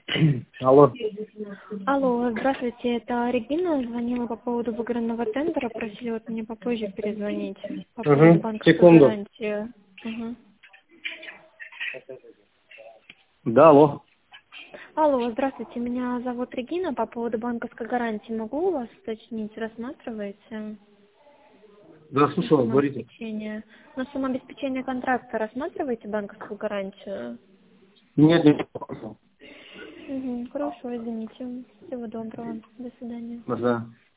Алло. Алло, здравствуйте, это Регина, звонила по поводу выигранного тендера, просили вот мне попозже перезвонить по поводу банковской Секунду. гарантии. Угу. Да, алло. Алло, здравствуйте, меня зовут Регина, по поводу банковской гарантии могу у вас уточнить, рассматриваете? Да, слушаю вас, говорите. Самообеспечение. На самообеспечение контракта рассматриваете банковскую гарантию? Нет, нет. Угу, хорошо, извините. Всего доброго. До свидания. Да.